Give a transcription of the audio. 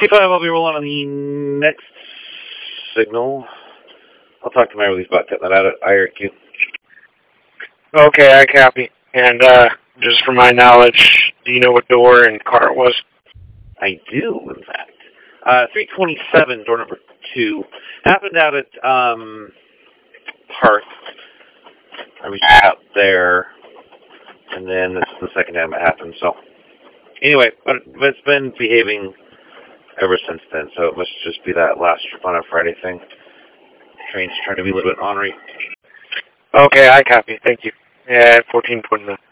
T5, I'll be rolling on the next signal. I'll talk to my release bot, get that out at IRQ. Okay, I copy. And, just for my knowledge, do you know what door and car it was? I do, in fact. 327, door number 2. Happened out at, Park. I was out there, and then this is the second time it happened, so. Anyway, but it's been behaving ever since then, so it must just be that last trip on a Friday thing. Train's trying to be a little bit ornery. Okay, I copy. Thank you. Yeah, 14.9.